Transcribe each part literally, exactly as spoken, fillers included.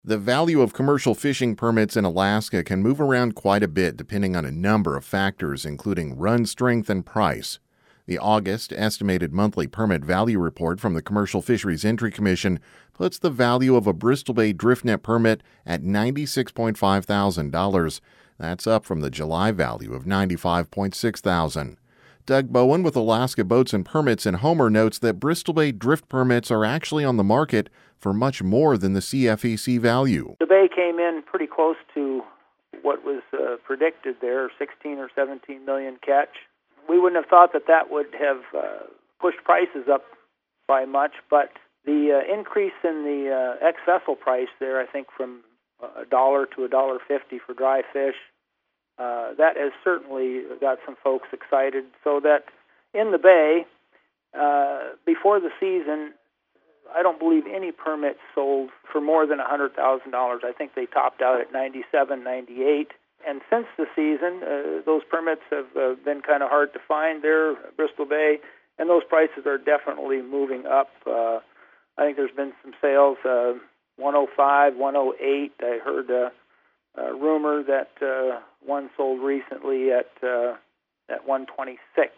The value of commercial fishing permits in Alaska can move around quite a bit depending on a number of factors, including run strength and price. The August estimated monthly permit value report from the Commercial Fisheries Entry Commission puts the value of a Bristol Bay drift net permit at ninety-six point five thousand dollars. That's up from the July value of ninety-five point six thousand dollars. Doug Bowen with Alaska Boats and Permits in Homer notes that Bristol Bay drift permits are actually on the market for much more than the C F E C value. The bay came in pretty close to what was uh, predicted there, sixteen or seventeen million catch. We wouldn't have thought that that would have uh, pushed prices up by much, but the uh, increase in the uh, ex-vessel price there, I think from a dollar to a dollar fifty for dry fish, uh, that has certainly got some folks excited. So that in the bay, uh, before the season, I don't believe any permits sold for more than one hundred thousand dollars. I think they topped out at ninety-seven, ninety-eight. And since the season, uh, those permits have uh, been kind of hard to find there, Bristol Bay, and those prices are definitely moving up. Uh, I think there's been some sales, uh, one oh five, one oh eight. I heard uh, a rumor that uh, one sold recently at uh, at one twenty-six.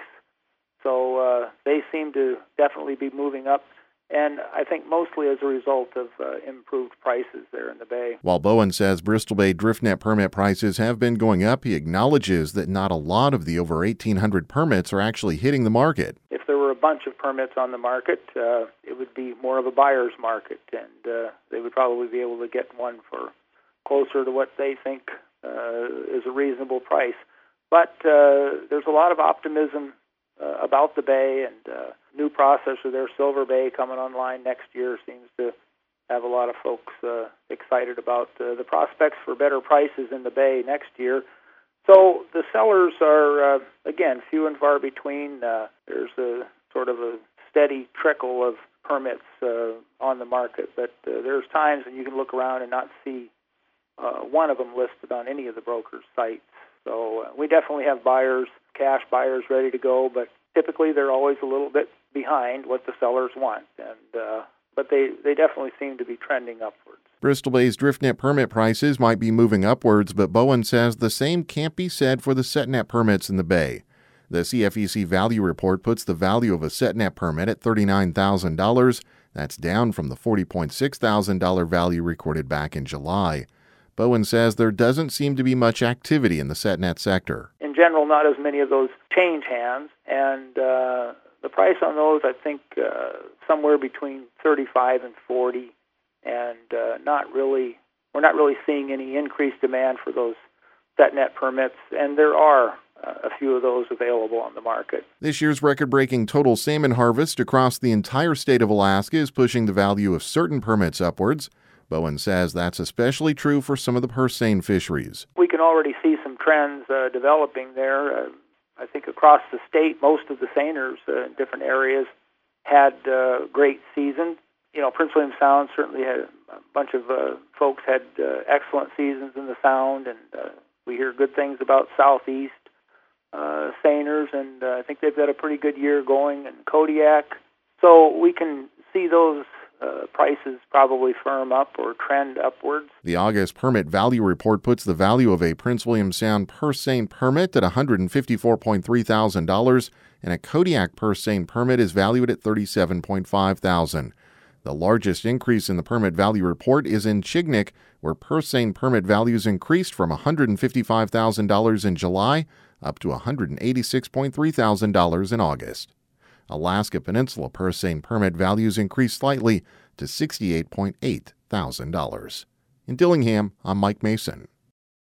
So uh, they seem to definitely be moving up, and I think mostly as a result of uh, improved prices there in the bay. While Bowen says Bristol Bay drift net permit prices have been going up, he acknowledges that not a lot of the over eighteen hundred permits are actually hitting the market. If there were a bunch of permits on the market, uh, it would be more of a buyer's market, and uh, they would probably be able to get one for closer to what they think uh, is a reasonable price. But uh, there's a lot of optimism uh, about the bay, and uh, new processor there, Silver Bay, coming online next year, seems to have a lot of folks uh, excited about uh, the prospects for better prices in the bay next year. So the sellers are, uh, again, few and far between. Uh, there's a sort of a steady trickle of permits uh, on the market, but uh, there's times when you can look around and not see uh, one of them listed on any of the brokers' sites. So uh, we definitely have buyers, cash buyers ready to go, but typically they're always a little bit behind what the sellers want, and uh, but they, they definitely seem to be trending upwards. Bristol Bay's drift net permit prices might be moving upwards, but Bowen says the same can't be said for the set net permits in the bay. The C F E C value report puts the value of a set net permit at thirty-nine thousand dollars. That's down from the forty point six thousand dollars value recorded back in July. Bowen says there doesn't seem to be much activity in the set net sector. In general, not as many of those change hands, and uh, the price on those, I think, uh, somewhere between thirty-five and forty, and uh, not really, we're not really seeing any increased demand for those set net permits, and there are uh, a few of those available on the market. This year's record-breaking total salmon harvest across the entire state of Alaska is pushing the value of certain permits upwards. Bowen says that's especially true for some of the purse seine fisheries. We can already see some trends uh, developing there. Uh, I think across the state, most of the seiners uh, in different areas had uh, great seasons. You know, Prince William Sound certainly had a bunch of uh, folks had uh, excellent seasons in the Sound, and uh, we hear good things about Southeast uh, seiners, and uh, I think they've got a pretty good year going in Kodiak. So we can see those Uh, prices probably firm up or trend upwards. The August permit value report puts the value of a Prince William Sound purse seine permit at one hundred fifty-four point three thousand dollars, and a Kodiak purse seine permit is valued at thirty-seven point five thousand dollars. The largest increase in the permit value report is in Chignik, where purse seine permit values increased from one hundred fifty-five thousand dollars in July up to one hundred eighty-six point three thousand dollars in August. Alaska Peninsula purse seine permit values increased slightly to sixty-eight point eight thousand dollars. In Dillingham, I'm Mike Mason.